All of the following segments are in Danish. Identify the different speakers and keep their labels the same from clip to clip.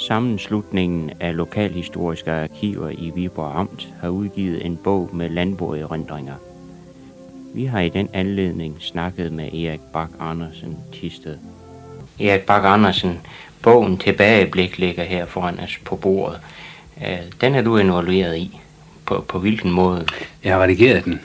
Speaker 1: Sammenslutningen af lokalhistoriske arkiver i Viborg Amt har udgivet en bog med landboerindringer. Vi har i den anledning snakket med Erik Bach Andersen Thisted. Erik Bach Andersen, bogen Tilbageblik ligger her foran os på bordet. Den er du involveret i. På hvilken måde?
Speaker 2: Jeg har redigeret den.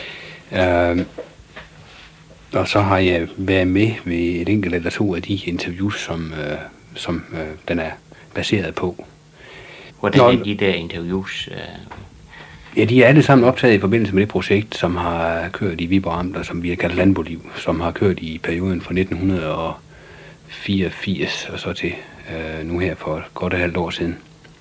Speaker 2: Og så har jeg været med ved et enkelt eller to af de interviews, som den er baseret på.
Speaker 1: Hvordan er de der interviews?
Speaker 2: Ja, de er alle sammen optaget i forbindelse med det projekt, som har kørt i Viborg Amt, og som vi har kaldt Landboliv, som har kørt i perioden fra 1984 og så til nu her for godt et halvt år siden.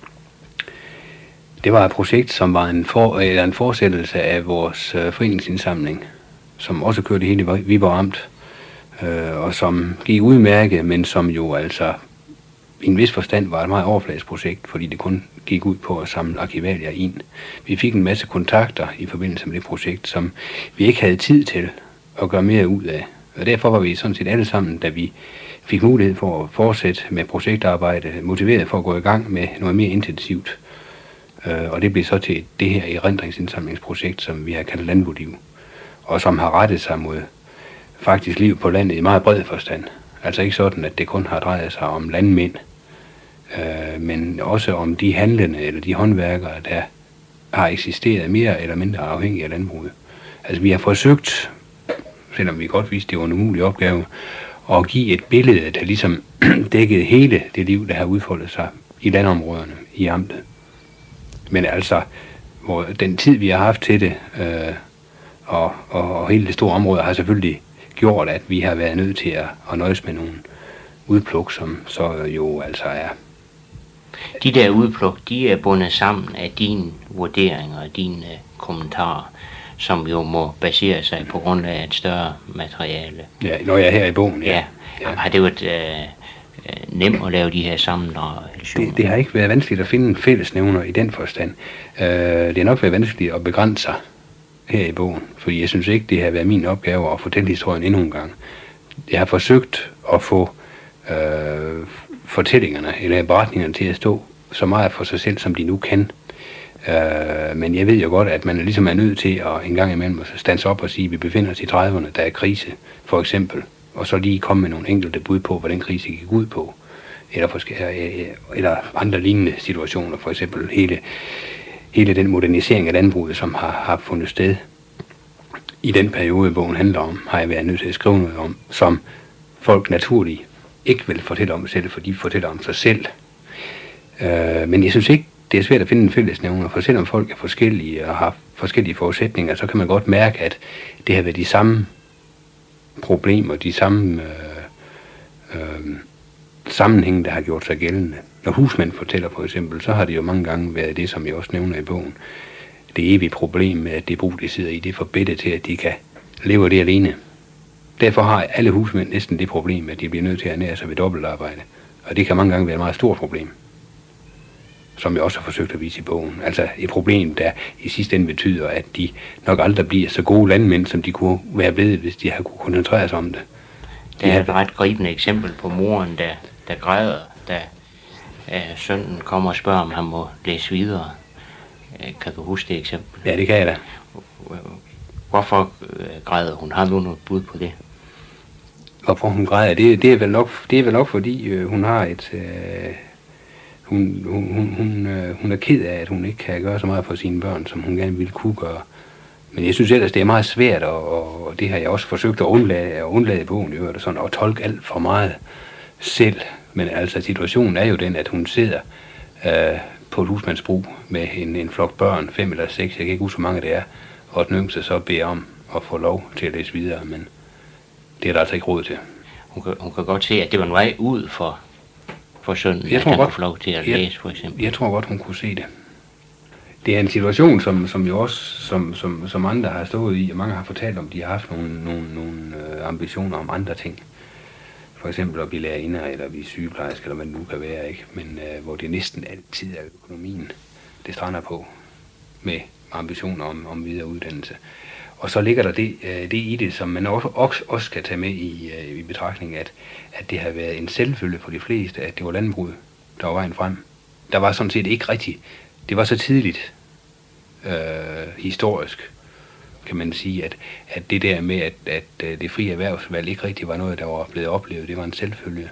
Speaker 2: Det var et projekt, som var en fortsættelse af vores foreningsindsamling, som også kørte hele Viborg Amt, og som gik udmærket, men som jo altså i en vis forstand var et meget overfladisk projekt, fordi det kun gik ud på at samle arkivalier ind. Vi fik en masse kontakter i forbindelse med det projekt, som vi ikke havde tid til at gøre mere ud af. Og derfor var vi sådan set alle sammen, da vi fik mulighed for at fortsætte med projektarbejde, motiveret for at gå i gang med noget mere intensivt. Og det blev så til det her erindringsindsamlingsprojekt, som vi har kaldt Landboliv, og som har rettet sig mod faktisk liv på landet i meget bred forstand. Altså ikke sådan, at det kun har drejet sig om landmænd, men også om de handlende eller de håndværkere, der har eksisteret mere eller mindre afhængige af landbruget. Altså vi har forsøgt, selvom vi godt vidste, det var en umulig opgave, at give et billede, der ligesom dækkede hele det liv, der har udfoldet sig i landområderne i amtet. Men altså, hvor den tid, vi har haft til det, og hele det store område, har selvfølgelig gjort, at vi har været nødt til at nøjes med nogle udpluk, som så jo altså er.
Speaker 1: De der udpluk, de er bundet sammen af dine vurderinger og dine kommentarer, som jo må basere sig på grund af et større materiale.
Speaker 2: Ja, når jeg er her i bogen, ja.
Speaker 1: Har det været nemt at lave de her sammendrag?
Speaker 2: Det har ikke været vanskeligt at finde en fællesnævner i den forstand. Det har nok været vanskeligt at begrænse sig her i bogen, fordi jeg synes ikke, det har været min opgave at fortælle historien endnu en gang. Jeg har forsøgt at få fortællingerne eller beretningerne til at stå så meget for sig selv, som de nu kan. Men jeg ved jo godt, at man ligesom er nødt til at en gang imellem stands op og sige, at vi befinder os i 30'erne, der er krise, for eksempel, og så lige komme med nogle enkelte bud på, hvad den krise gik ud på, eller andre lignende situationer, for eksempel hele den modernisering af landbruget, som har fundet sted i den periode, bogen handler om, har jeg været nødt til at skrive noget om, som folk naturligt ikke vil fortælle om selv, for de fortæller om sig selv. Men jeg synes ikke, det er svært at finde en fællesnævner, for selvom folk er forskellige og har forskellige forudsætninger, så kan man godt mærke, at det har været de samme problemer, de samme sammenhænge, der har gjort sig gældende. Når husmænd fortæller for eksempel, så har det jo mange gange været det, som jeg også nævner i bogen. Det evige problem med, at det brug, de sidder i, det er forbedret til, at de kan leve af det alene. Derfor har alle husmænd næsten det problem, at de bliver nødt til at ernære sig ved dobbeltarbejde. Og det kan mange gange være et meget stort problem, som jeg også har forsøgt at vise i bogen. Altså et problem, der i sidste ende betyder, at de nok aldrig bliver så gode landmænd, som de kunne være blevet, hvis de havde kunne koncentrere sig om det.
Speaker 1: Det er et ret gribende eksempel på moren, der græder, da sønnen kommer og spørger, om han må læse videre. Kan du huske det eksempel?
Speaker 2: Ja, det kan jeg da.
Speaker 1: Hvorfor græder hun? Har du noget bud på det?
Speaker 2: Hvorfor hun græder? Det er vel nok fordi hun har et... Hun er ked af, at hun ikke kan gøre så meget for sine børn, som hun gerne ville kunne gøre. Men jeg synes ellers, det er meget svært, og det har jeg også forsøgt at undlade i bogen, og sådan at tolke alt for meget selv. Men altså, situationen er jo den, at hun sidder på et husmandsbrug med en flok børn, 5 eller 6, jeg kan ikke huske, hvor mange det er, og den yngste så beder om at få lov til at læse videre, men det er der altså ikke råd til.
Speaker 1: Hun kan godt se, at det var en vej ud for sønnen, at han kunne få lov til at læse, for eksempel.
Speaker 2: Jeg tror godt, hun kunne se det. Det er en situation, som jo også, som andre har stået i, og mange har fortalt om, de har haft nogle ambitioner om andre ting. For eksempel at blive lærerinder, eller blive sygeplejerske, eller hvad det nu kan være, ikke? Men hvor det næsten altid er økonomien, det strander på, med ambitioner om videre uddannelse. Og så ligger der det i det, som man også skal tage med i betragtning, at det har været en selvfølge for de fleste, at det var landbruget, der var vejen frem. Der var sådan set ikke rigtigt. Det var så tidligt historisk, kan man sige, at det der med, at det frie erhvervsvalg ikke rigtig var noget, der var blevet oplevet, det var en selvfølge,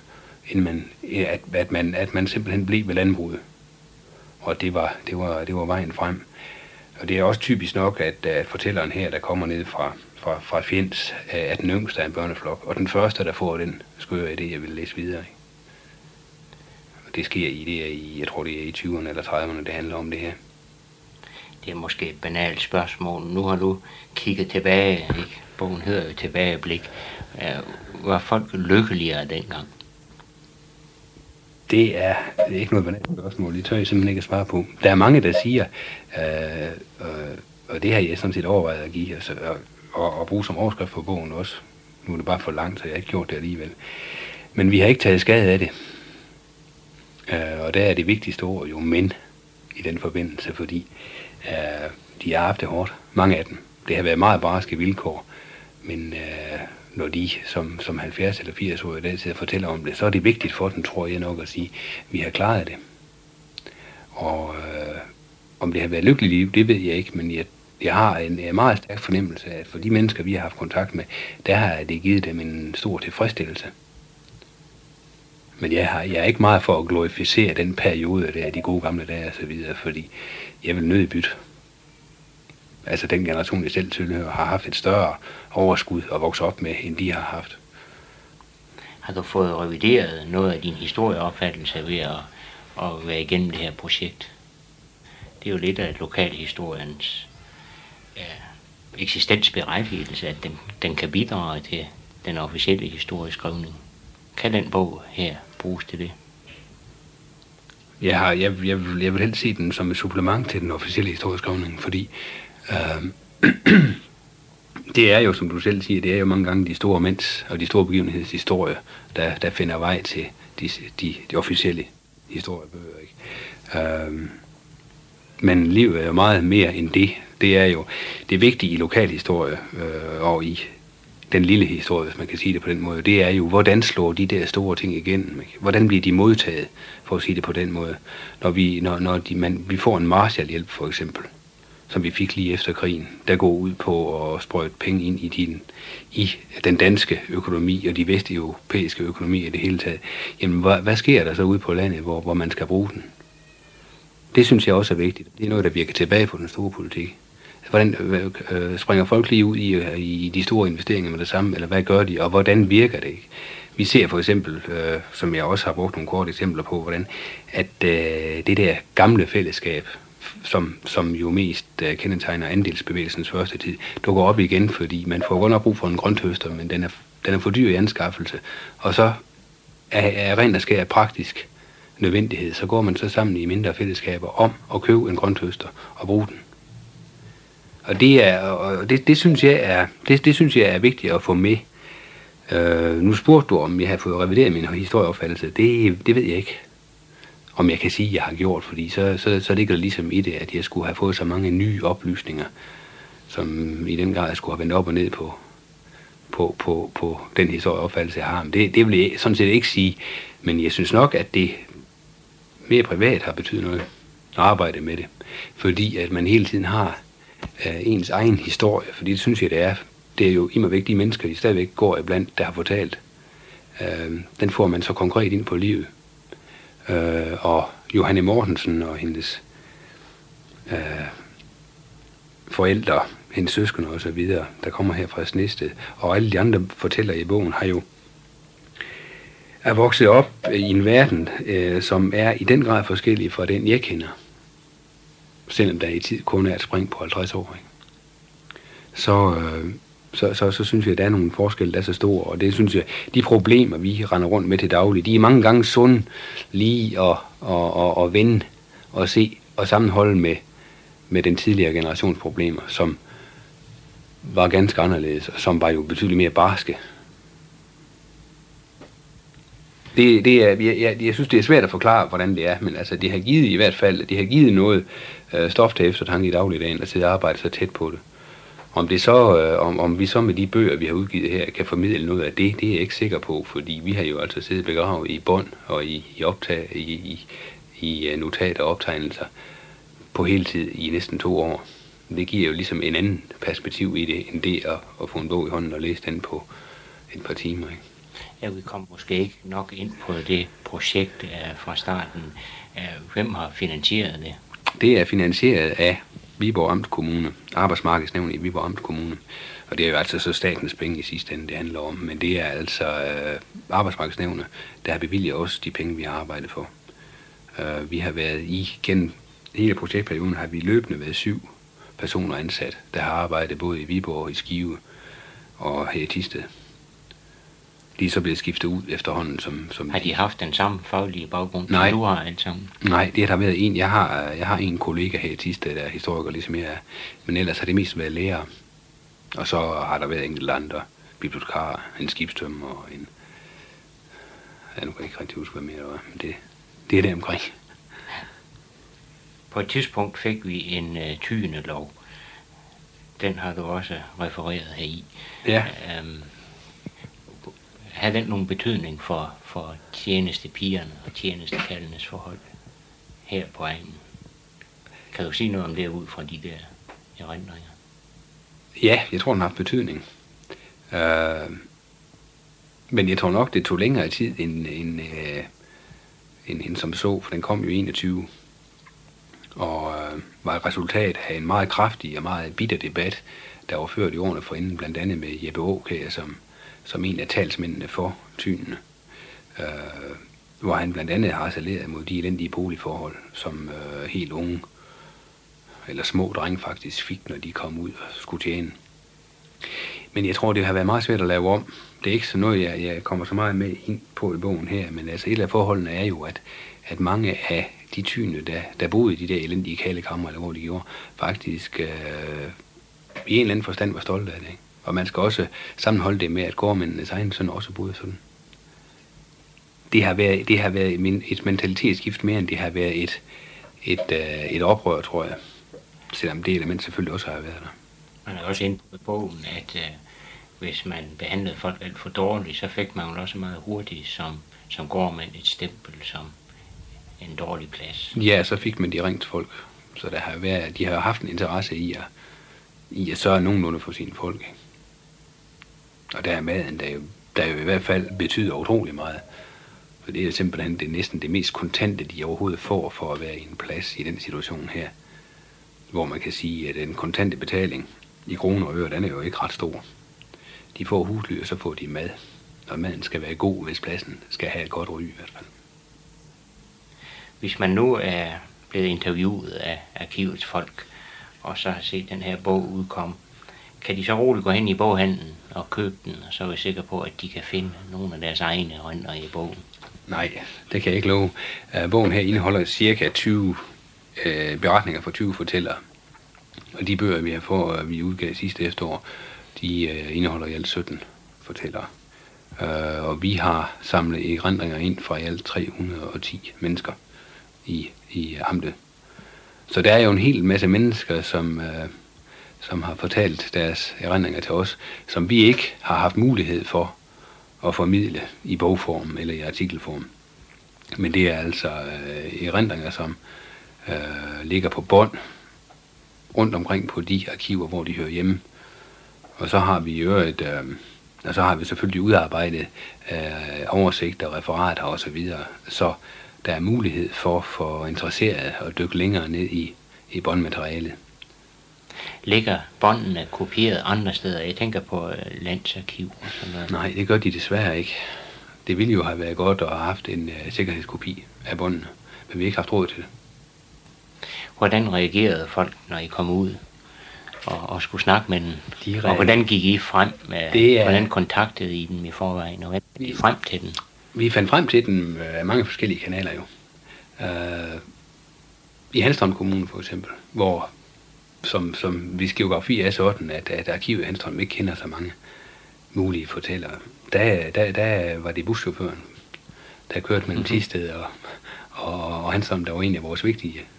Speaker 2: at man simpelthen blev ved landbruget. Og det var vejen frem. Og det er også typisk nok, at fortælleren her, der kommer ned fra Fjends, er den yngste af en børneflok, og den første, der får den skøre idé, jeg vil læse videre. Ikke? Og det sker jeg tror det er i 20'erne eller 30'erne, det handler om det her.
Speaker 1: Det er måske et banalt spørgsmål. Nu har du kigget tilbage, ikke? Bogen hedder jo Tilbageblik. Var folk lykkeligere dengang?
Speaker 2: Det er ikke noget banalt spørgsmål. Det tør jeg simpelthen ikke at svare på. Der er mange, der siger, og det har jeg sådan set overvejet at give, altså, og bruge som overskrift for bogen også. Nu er det bare for langt, så jeg har ikke gjort det alligevel. Men vi har ikke taget skade af det. Og der er det vigtigste ord jo men i den forbindelse, fordi de har haft det hårdt. Mange af dem. Det har været meget barske vilkår, men når de som 70 eller 80 år i dag sidder og fortæller om det, så er det vigtigt for dem, tror jeg nok, at sige, at vi har klaret det. Og om det har været lykkeligt liv, det ved jeg ikke, men jeg har en meget stærk fornemmelse af, at for de mennesker, vi har haft kontakt med, der har det givet dem en stor tilfredsstillelse. Men jeg er ikke meget for at glorificere den periode der, de gode gamle dage og så videre, fordi jeg vil nødig bytte. Altså den generation, jeg selv tilhører, har haft et større overskud at vokse op med, end de har haft.
Speaker 1: Har du fået revideret noget af din historieopfattelse ved at være igennem det her projekt? Det er jo lidt af lokalhistoriens eksistensberettigelse, at den kan bidrage til den officielle historieskrivning. Kan den bog her bruges til det?
Speaker 2: Jeg vil helst se den som et supplement til den officielle historieskrivning, fordi det er jo, som du selv siger, det er jo mange gange de store mænds og de store begivenhedshistorier, der finder vej til de officielle historiebøger. Ikke? Men livet er jo meget mere end det. Det er jo det vigtige i lokalhistorie og i den lille historie, hvis man kan sige det på den måde. Det er jo, hvordan slår de der store ting igennem? Ikke? Hvordan bliver de modtaget, for at sige det på den måde? Når vi får en Marshallhjælp for eksempel, som vi fik lige efter krigen, der går ud på at sprøjte penge ind i den danske økonomi og de vesteuropæiske økonomi i det hele taget. Jamen, hvad sker der så ude på landet, hvor man skal bruge den? Det synes jeg også er vigtigt. Det er noget, der virker tilbage på den store politik. Hvordan springer folk lige ud i de store investeringer med det samme, eller hvad gør de, og hvordan virker det ikke? Vi ser for eksempel, som jeg også har brugt nogle korte eksempler på, hvordan at det der gamle fællesskab, som jo mest kendetegner andelsbevægelsens første tid, dukker op igen, fordi man får godt nok brug for en grønthøster, men den er for dyr i anskaffelse. Og så er rent og skær praktisk nødvendighed, så går man så sammen i mindre fællesskaber om at købe en grønthøster og bruge den. Og det synes jeg er vigtigt at få med. Nu spurgte du, om jeg har fået revideret min historieopfattelse. Det ved jeg ikke, om jeg kan sige, at jeg har gjort, fordi så ligger det ligesom i det, at jeg skulle have fået så mange nye oplysninger, som i den grad jeg skulle have vendt op og ned på den historieopfattelse, jeg har. Men det vil jeg sådan set ikke sige, men jeg synes nok, at det mere privat har betydet noget at arbejde med det, fordi at man hele tiden har ens egen historie, fordi det synes jeg, det er. Det er jo immer væk de mennesker, de stadigvæk går iblandt, der har fortalt. Den får man så konkret ind på livet. Og Johanne Mortensen og hendes forældre, hendes søskende og så videre, der kommer her fra Snested, og alle de andre fortællere i bogen er vokset op i en verden, som er i den grad forskellig fra den, jeg kender. Selvom der i tid kun er et spring på 50 år. Ikke? Så synes jeg, at der er nogle forskelle, der er så store, og det synes jeg, de problemer, vi render rundt med til daglig, de er mange gange sunde lige at vende og se og sammenholde med den tidligere generations problemer, som var ganske anderledes, og som var jo betydeligt mere barske. Jeg synes, det er svært at forklare, hvordan det er, men altså, det har givet i hvert fald, det har givet noget stof til eftertanke i dagligdagen, at sidde og arbejde så tæt på det. Om det så, om vi så med de bøger, vi har udgivet her, kan formidle noget af det, det er jeg ikke sikker på, fordi vi har jo altså siddet begravet i bånd og i notater og optegnelser på hele tid i næsten 2 år. Det giver jo ligesom en anden perspektiv i det, end det at få en bog i hånden og læse den på et par timer. Ikke?
Speaker 1: Ja, vi kom måske ikke nok ind på det projekt fra starten. Hvem har finansieret det?
Speaker 2: Det er finansieret af Viborg Amt Kommune, Arbejdsmarkedsnævnet i Viborg Amt Kommune. Og det er jo altså så statens penge i sidste ende, det handler om. Men det er altså Arbejdsmarkedsnævnet, der har bevilget os de penge, vi har arbejdet for. Vi har været gennem hele projektperioden har vi løbende været 7 personer ansat, der har arbejdet både i Viborg og i Skive og her i Thisted. De er så blevet skiftet ud efterhånden. Som
Speaker 1: har de haft den samme faglige baggrund,
Speaker 2: som
Speaker 1: du har alt sammen?
Speaker 2: Nej, det har været en. Jeg har en kollega her i Thisted, der er historiker ligesom jeg er. Men ellers har det mest været lærere. Og så har der været enkelte andre bibliotekarer, en skibstømmer og en... Jeg nu kan ikke rigtig huske, hvad mere der var, men det er det omkring.
Speaker 1: På et tidspunkt fik vi en Tyenelov. Den har du også refereret her i.
Speaker 2: Ja.
Speaker 1: Har den nogen betydning for tjenestepigerne og tjenestekaldenes forhold her på egnen? Kan du sige noget om det ud fra de der erindringer?
Speaker 2: Ja, jeg tror, den har haft betydning. Men jeg tror nok, det tog længere tid end som så, for den kom jo i 21. Og var et resultat af en meget kraftig og meget bitter debat, der var ført i årene forinden, blandt andet med Jeppe Aakjær, som en af talsmændene for Tynene, hvor han blandt andet har harceleret mod de elendige boligforhold, som helt unge, eller små drenge faktisk fik, når de kom ud og skulle tjene. Men jeg tror, det har været meget svært at lave om. Det er ikke så noget, jeg kommer så meget med ind på i bogen her, men altså et af forholdene er jo, at mange af de tyne, der boede i de der elendige kalekammer, eller hvor de gjorde, faktisk i en eller anden forstand var stolte af det. Ikke? Og man skal også sammenholde det med, at gårdmændenes egen søn også boede sådan. Det har været et mentalitetsskift mere, end det har været et oprør, tror jeg. Selvom det element selvfølgelig også har været der.
Speaker 1: Man er også inde på bogen, at hvis man behandlede folk alt for dårligt, så fik man jo også meget hurtigt som gårdmand et stempel som en dårlig plads. Ja,
Speaker 2: så fik man de ringt folk. Så de har haft en interesse i at sørge nogenlunde for sine folk. Ikke? Og der er maden, der jo i hvert fald betyder utrolig meget. For det er simpelthen næsten det mest kontante, de overhovedet får for at være i en plads i den situation her. Hvor man kan sige, at den kontante betaling i kroner og øre, den er jo ikke ret stor. De får husly, og så får de mad. Og maden skal være god, hvis pladsen skal have et godt ry i hvert fald.
Speaker 1: Hvis man nu er blevet interviewet af arkivets folk, og så har set den her bog udkomme, kan de så roligt gå hen i boghandlen og købe den, og så er vi sikre på, at de kan finde nogle af deres egne erindringer i bogen?
Speaker 2: Nej, det kan jeg ikke love. Bogen her indeholder cirka 20 beretninger fra 20 fortællere. Og de bøger, vi udgav sidste efterår, de indeholder i alt 17 fortællere. Og vi har samlet erindringer ind fra i alt 310 mennesker i amtet. Så der er jo en hel masse mennesker, som har fortalt deres erindringer til os, som vi ikke har haft mulighed for at formidle i bogform eller i artikelform. Men det er altså erindringer, som ligger på bånd rundt omkring på de arkiver, hvor de hører hjemme. Og så har vi selvfølgelig udarbejdet oversigter, referater osv., så der er mulighed for interesserede at dykke længere ned i båndmaterialet.
Speaker 1: Ligger båndene kopieret andre steder? Jeg tænker på Landsarkiv og sådan noget.
Speaker 2: Nej, det gør de desværre ikke. Det ville jo have været godt at have haft en sikkerhedskopi af båndene, men vi har ikke haft råd til det.
Speaker 1: Hvordan reagerede folk, når I kom ud og skulle snakke med dem? Og hvordan gik I frem? Hvordan kontaktede I dem i forvejen? Og hvad gik I frem til dem?
Speaker 2: Vi fandt frem til dem af mange forskellige kanaler jo. I Hanstholm Kommune for eksempel, hvor som hvis geografi er sådan, at arkivet i Hanstholm ikke kender så mange mulige fortællere. Der var det buschaufføren, der kørte mellem Thisted og Hanstholm, der var en af vores vigtige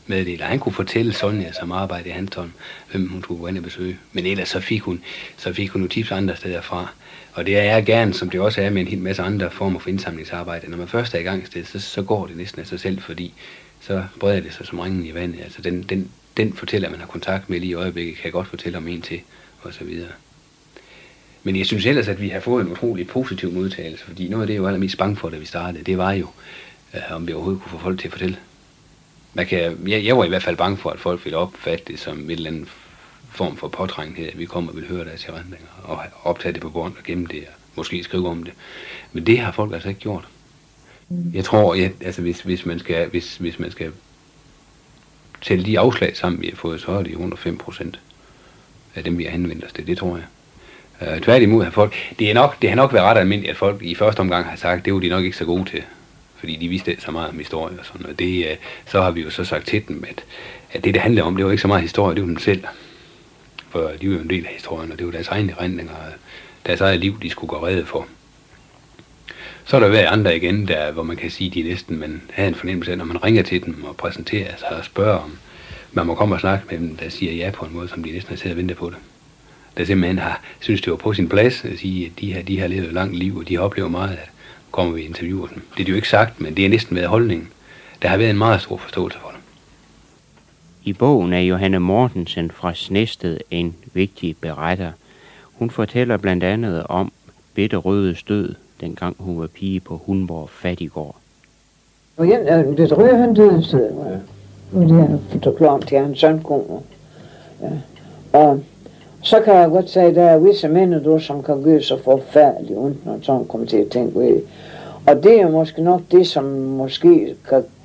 Speaker 2: meddele. Han kunne fortælle Sonja, som arbejder i Hanstholm, hvem hun skulle gå ind og besøge. Men ellers så fik hun jo tips andre steder fra. Og det er gerne, som det også er med en hel masse andre former for indsamlingsarbejde. Når man først er i gang et sted, så går det næsten af sig selv, fordi så breder det sig som ringen i vandet. Altså den fortæller, man har kontakt med lige i øjeblikket, kan godt fortælle om en til, og så videre. Men jeg synes ellers, at vi har fået en utrolig positiv modtagelse, fordi noget af det, jeg var allermest bange for, da vi startede, det var jo, om vi overhovedet kunne få folk til at fortælle. Jeg var i hvert fald bange for, at folk ville opfatte det som en eller anden form for påtrængenhed, at vi kommer og vil høre deres erindringer, og optage det på bånd og gemme det, og måske skrive om det. Men det har folk altså ikke gjort. Jeg tror, altså hvis man skal tælle de afslag sammen, vi har fået, så er det under 5% af dem, vi har henvendt os til. Det tror jeg. Tværtimod har folk, det har nok været ret almindeligt, at folk i første omgang har sagt, det var de nok ikke så gode til, fordi de vidste så meget om historie og sådan noget. Så har vi jo så sagt til dem, at det handler om, det var ikke så meget historie, det var dem selv. For de var jo en del af historien, og det var deres egne erindringer, deres eget liv, de skulle gå rede for. Så er der været andre igen, hvor man kan sige, de næsten, man havde en fornemmelse af, når man ringer til dem og præsenterer sig og spørger om, man må komme og snakke med dem, der siger ja på en måde, som de næsten har siddet og ventet på det. Der simpelthen synes, det var på sin plads at sige, at de har levet et langt liv, og de har oplevet meget, at kommer vi interviewer dem. Det er jo ikke sagt, men det er næsten været holdningen. Der har været en meget stor forståelse for det.
Speaker 1: I bogen er Johanne Mortensen fra Snested en vigtig beretter. Hun fortæller blandt andet om Bette Rødes død, dengang hun var pige på Hundborg Fattiggård.
Speaker 3: Og Bette Røde, han døde, så det har forklaret til hans søn kommer. Ja. Og så kan jeg godt sige, at der er visse mennesker, som kan gøre så forfærdeligt ondt, når sådan kommer til at tænke ved. Og det er måske nok det, som måske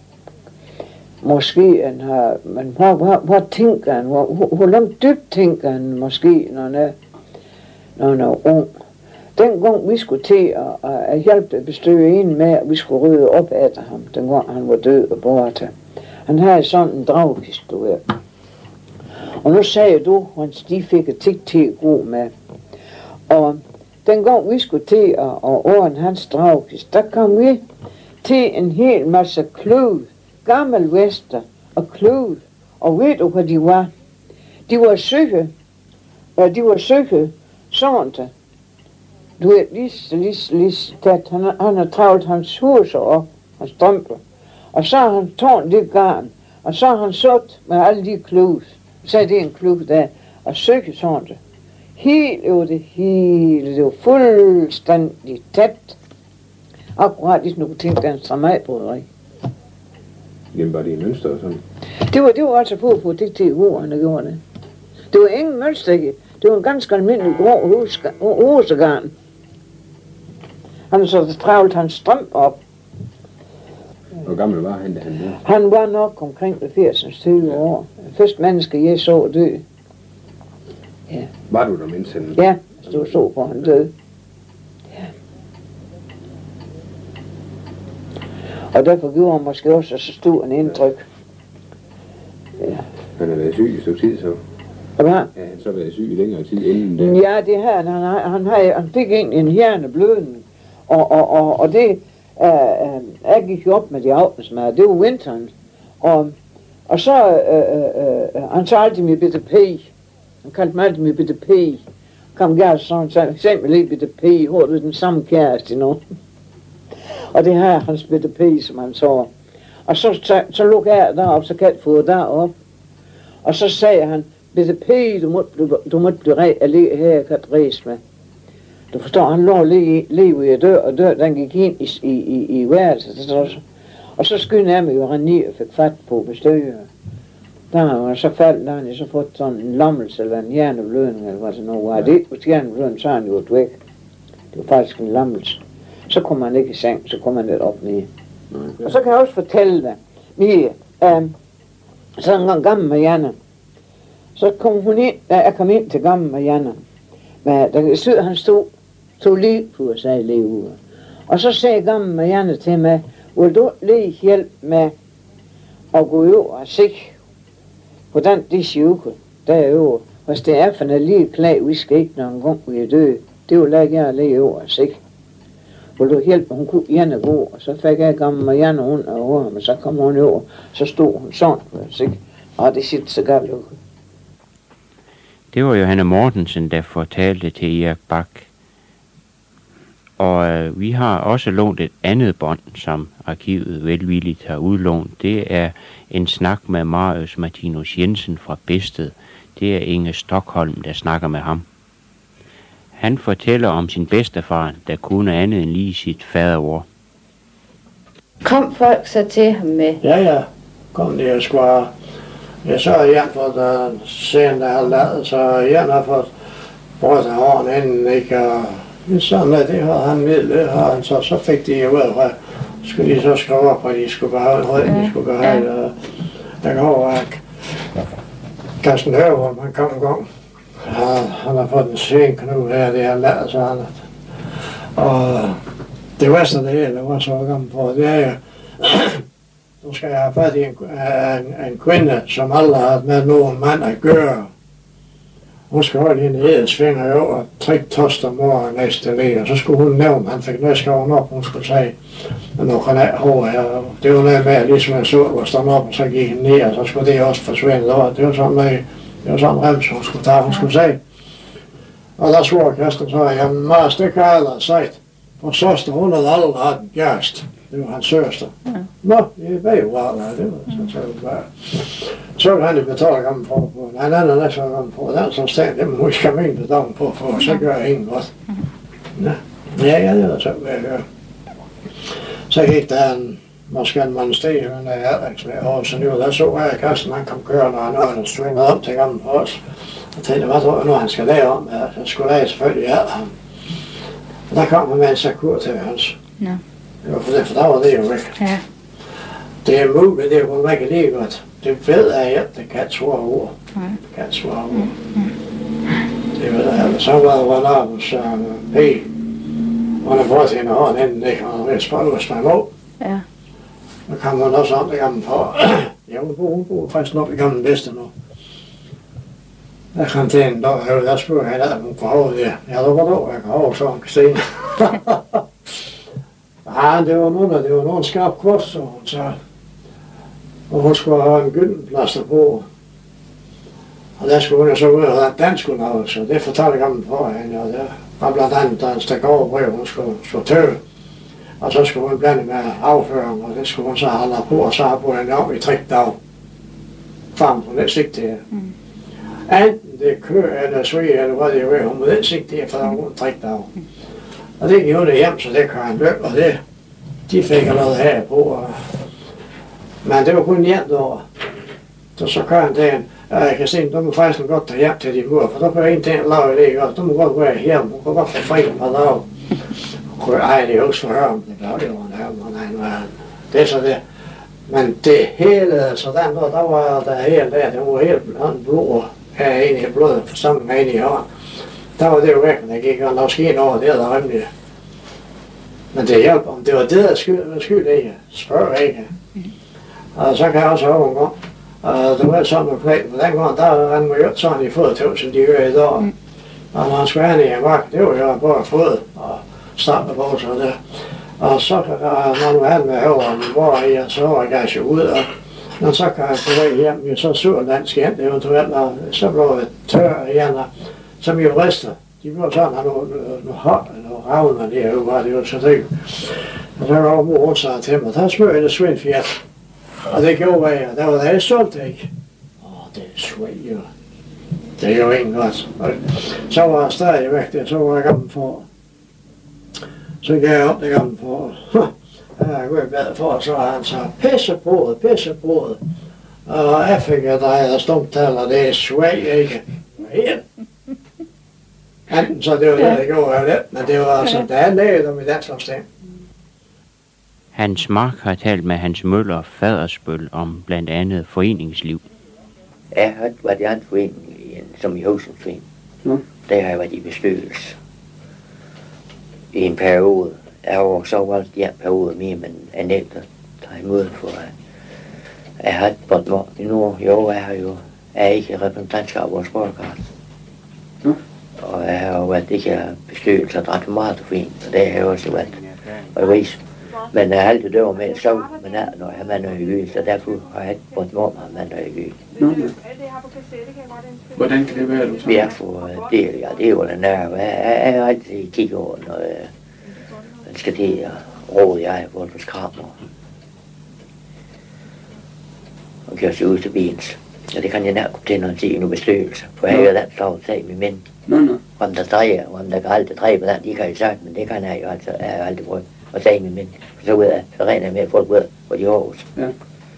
Speaker 3: men hvor tænker han, hvor langt dybt tænker han måske, når han er ung. Dengang vi skulle til at hjælpe bestøve en med, at vi skulle rydde op efter ham, dengang han var død og borte. Han havde sådan en dragpistol. Og nu sagde du, at de fik et tik til at gå med. Og dengang vi skulle til at ordne hans dragpist, der kom vi til en hel masse kløv, gammel vester og kløv. Og ved du, hvad de var? De var syge. Sådan der. Du ved, lige tæt. Han har travlt hans hus op, hans strømper. Og så har han tårnet det garn. Og så har han sået med alle de kløv. Så er det en klub der, og søge sådan det. Helt over det hele, det var fuldstændig tæt. Akkurat ligesom du kunne tænke, der er en stramajbrøderi.
Speaker 2: Jamen var det en mønster og sådan?
Speaker 3: Det var altså på det til han der gjorde det. Det var ingen mønster ikke. Det var en ganske almindelig grå husegarn. Han så travlt hans strøm op.
Speaker 2: Hvor gammel var han, da han døde?
Speaker 3: Han var nok omkring 80-20 år. Første menneske, jeg så dø. Ja.
Speaker 2: Var du der, mens han?
Speaker 3: Ja, du så på han døde. Ja. Og derfor gjorde han måske også så stor en indtryk. Ja.
Speaker 2: Han har været syg i stykke tid, så?
Speaker 3: Hvad?
Speaker 2: Ja, han så været syg i længere tid inden det.
Speaker 3: Ja, det her, han fik egentlig en hjerneblødning. Og det... jeg gik jo op med de aftensmad, det var vinteren, og så han sagde altid mig Bitte P. Han kaldte mig altid mig Bitte P. Kom gerne sådan, så sagde mig lige Bitte P, hvor du den samme kæreste nu. Og det her hans Bitte P, som han så. Og så lukkede jeg derop, så kan jeg få derop. Og så sagde han, Bitte P, du måtte blive her, jeg kan rejse med. Du forstår, han lå lige i dør, og den gik ind i værelset. Og så skyndte jeg mig jo ned og fik fat på bestøger. Der så faldt han, så fået sådan en lammelse eller en hjerneblødning, eller hvad det nu var. Det var hjerneblødning, så han jo væk. Det var faktisk en lammelse. Så kom han ikke i seng, så kom han lidt op ned. Og så kan jeg også fortælle dig, så en gang gammel Marianne, så kom hun ind, jeg kom ind til gammel Marianne. Men der han tog lige på og sagde lige ude. Og så sagde gammel Marianne til mig, vil du lige hjælpe med at gå over og se, hvordan de sjuke derovre, hvis det er for en lille klag, vi skal ikke nogen gang, vi er døde, det vil jeg gerne lige over og se. Vil du hjælpe, hun kunne gerne gå, og så fik jeg gammel Marianne under over ham, og så kom hun over, så stod hun sådan, og det sitter så galt ud.
Speaker 1: Det var Johanne Mortensen, der fortalte til Erik Bak. Og vi har også lånt et andet bånd, som arkivet velvilligt har udlånt. Det er en snak med Marius Martinus Jensen fra Bedsted. Det er Inge Stockholm, der snakker med ham. Han fortæller om sin bedstefar, der kunne andet end lige sit faderord.
Speaker 4: Kom folk så til ham med?
Speaker 5: Ja, kom det, jeg skulle. Jeg så igen for den scenen, der har lavet, så igen har fået brugt af hården inden, ikke? Og sådan at det har han midlet, og så fik de jo ud af, skulle de så skrive op, og de skulle beholde højden, de skulle beholde. Og jeg kan over, at Carsten Høver, han kom en gang. Han har fået en scenknude her, det har lavet sådan. Og det værste af det hele, var så gammel på, det er jo, nu skal jeg have fat i en kvinde, som aldrig har med nogen mand at gøre. Hun skal holde hende i edelsvinger over 3 toster morgen næste lige, og så skulle hun nævne, han fik noget skrevet op, hun skulle sige, men nu kan jeg hår her. Det var noget med, ligesom jeg så, hvor stod op, og så gik hende ned, og så skulle det også forsvinde. Det var sådan noget, det var sådan en rems, hun skulle tage, hun skulle sige. Og der svor Kirsten så, jamen Mars, det kan jeg aldrig sagt, for søster, hun havde aldrig haft en kæreste. Det var hans søster. Ja. Nå, det var jo bare, det var så bare. Så ville han jo betale gammel på, han anden er så gammel på, den som stand, det må huske min bedagen på, for så gør jeg ingen godt. Ja, det var så, hvad jeg gør. Så gik der måske en mand steg, men jeg havde ikke flere år, så nu der så jeg Karsten, han kom kørende, og han svingede op til gammel på os. Og tænkte, hvad tror jeg nu, han skal lave om? Så skulle jeg selvfølgelig have ham. Og der kom han med en sakur til hans. Ja. Det var for der var det jo væk. Ja. Det er muligt, det er jo ikke lige godt. Det ved jeg ikke, det kan svare ord. Det kan svare ord. Det ved jeg, så var der op hos P. Hun har fået hende hånden inden, ikke? Og hun er ved at spørge hos mig mod. Ja. Så kom hun også om det gamle på. Ja, hun bor faktisk nok i gamle bedste nu. Jeg kom til en dag, jeg spurgte hende, at hun kunne holde det. Jeg lukker dog, jeg kan holde sådan, Christine. Ja, det var nogen skarp kurs, så hun sagde. Og hun skulle have en gyldenplaster på. Og der skulle hun så ud og have dansk underholdelse, og det fortalte gammel på hende. Og der var blandt andet, der en stak overbrev, hun skulle tøve. Og så skulle hun blande med afføring, og det skulle hun så holde på, og så har hun hende op i 3 dage. Frem på det sigte her. Enten det kører eller svig, eller hvad det er, hun må det sigte her, for der var 3 dage. Og det gik hun hjem, så det kan han løb, og det, de fik noget her på. Og, men det var kun hjem over. Så kører han til en, jeg kan se, du må faktisk godt tage hjem til din mor, for der kan en ting lave det ikke, og du må godt være hjemme, du kan godt få fri på lave. Ej, det er jo også for høren, det blev det var han, det er så det. Men det hele, så den der var der hele der, det var helt blod, her inde i blodet, for sammen med inde i hånden. Der var det jo væk, men der gik nok sken over det, der rimelig. Men det hjælper, om det var det, der skyld ikke. Spørg ikke. Og så kan jeg også have en gang. Og det var sådan med pladen, men dengang, der rendte man jo ikke sådan i fodtøv, som de gør i dag. Og når han skulle have en i marken, det var jo bare fod og starte på sig der. Og så kan man have med høveren, hvor jeg så var jeg ud, og når så kan jeg på vej hjem, så surlandsk hjem eventuelt, og så blev det tør igen, som jo rister. De blev sådan, at nogle ravner derude, var det jo så det. Og så var mor rundt sig til mig, der smør det svindfjert. Og det gjorde jeg, der var det solgt ikke. Det er sved jo. Det er jo ikke godt. Og så var jeg stadig væk der, så var jeg gammel for. Så gav jeg op det gammel for. Jeg går i bad for, så han så pissebrød. Og jeg fik jeg drejet stumtaler, det er sved ikke. Helt. Enten så det var det, det gjorde jeg lidt, men det var altså, der er læget om i den slags ting.
Speaker 1: Hans Mark har talt med Hans Møller Fadersbøl om blandt andet foreningsliv.
Speaker 6: Jeg har været i en forening, som i Husens Forening. Der har jeg været i bestyrelse i en periode. Jeg var så valgt en periode mere, men jeg nægter at tage imod for, at jeg har et bånd mål nu. Jo, jeg er ikke repræsentantskab af vores borgerkart. Og jeg har jo været ikke bestyrelse og dræt for meget forening, og det har jeg også været og ris. Men jeg har altid døver med at sove med nær, når jeg har mandag i gyd, så derfor har jeg ikke brugt mig om at have mandag i gyd.
Speaker 7: Hvordan kan det være, du tager?
Speaker 6: Vi er for det, ja, det er jo den der, jeg har altid kigget over, når man skal til at råde jeg på et skrammer. Og kører sig ud til bens. Og det kan jeg nær komme til, når jeg siger en bestyrelse. For jeg har jo den slags sag med mænd. Om der drejer, og om der kan aldrig dreje på den, de kan jo sagt, men det kan jeg jo altså, jeg har aldrig prøvet at sige med mænd. Så ved jeg, så regner jeg med, at folk ved, hvor de har hos.
Speaker 7: Ja.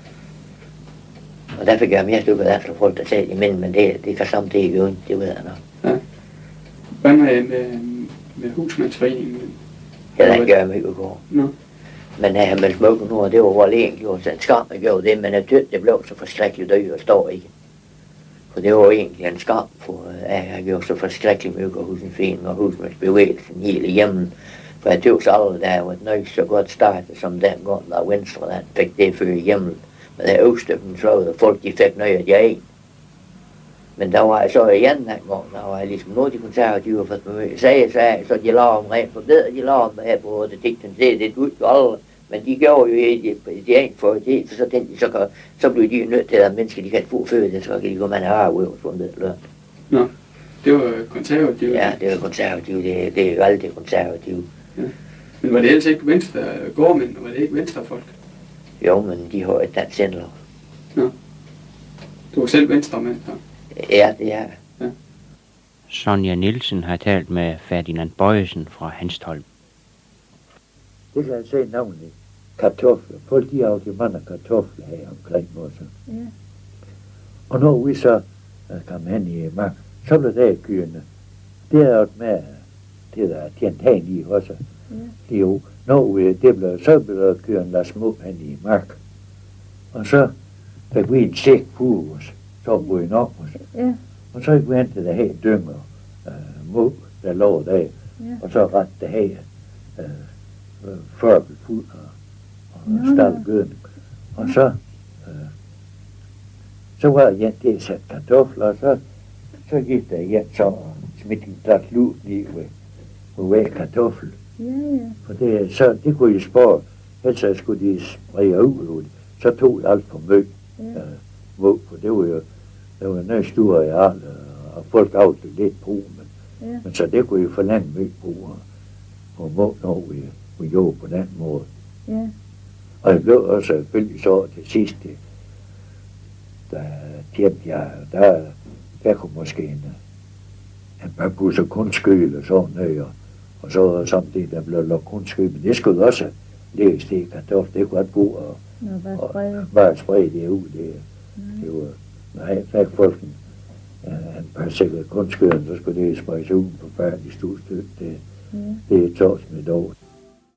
Speaker 6: Og derfor gør jeg mere stykke, at der er folk, der siger mænd, men det kan samtidig ikke uden, det ved jeg nok.
Speaker 7: Ja. Hvad med husmandsforeningen?
Speaker 6: Ja, den gør jeg meget godt. Men jeg har meldt smukken nu, og det var hvor længe gjort, så en skam, jeg gjorde det, men jeg tød, det blev så forskrækkeligt død og står ikke. For det var egentlig en skam, for jeg har gjort så forskrækkeligt mye af husmandsforeningen og husmandsbevægelsen hele hjemmen. For jeg tøvs aldrig, der var et nøj så godt startet, som den gang, der Venstre, der fik det før i hjemmet. Men der øvstøkken slået, og folk de fik nøj, at jeg ikke. Men der var jeg så igen den gang, der var jeg ligesom noget, de konservative for at sagde, så de lavede om rent forbedret, de lavede om her på det tekten, det ud jo aldrig. Men de gjorde jo ikke det for det, så tænkte de, så blev de nødt til, at mennesker de kan få føde det, så kan de gå man have ud på en løn.
Speaker 7: Nå, det var konservativt?
Speaker 6: Ja, det var konservativt, det er jo altid konservativt.
Speaker 7: Ja. Men var det ellers ikke venstre gårdmænd, var det ikke venstrefolk?
Speaker 6: Jo, men de har et dansk sindlov.
Speaker 7: Nå, du var selv venstremand så?
Speaker 6: Ja, det er.
Speaker 7: Ja.
Speaker 1: Sonja Nielsen har talt med Ferdinand Bøjesen fra Hanstholm.
Speaker 8: Det kan jeg se navnlig. Kartofler. Folk de har jo mange kartofler her omkring også. Ja. Og når vi så kom hen i mark, så blev det kyrene. Det er jo med det der tjent hen i også. Ja. Det er jo, når vi, så blev kyrene der små hen i mark. Og så fik vi en sæk på os. Så blev vi nok os. Ja. Og så gik vi hen til det her dynger mug, der lå der. Ja. Og så ret det her førbelfuld og staldgødning. Og så var jeg det sat kartofler, og så gik der igen så og smidt en glas lud lige ved hver kartoffel. Ja, ja. For det kunne I spare, ellers skulle de sprede ud, så tog det alt for møg. For det var noget store areal, og folk afte lidt på, men så det kunne I forlænge møg på, og må når vi gjorde på den måde. Ja. Og jeg blev også selvfølgelig så til sidst, der tjente jeg, der kunne måske en par busser kunstskyld og sådan noget, og så samtidig der blev lagt kunstskyld, men det skulle også lægges det kartoffel, det kunne ikke gå og bare sprede det ud. Det var, når jeg fik folk en par sikkert kunstskyld, så skulle det spredes ud på færdig stort stykke. Det er tors med dog.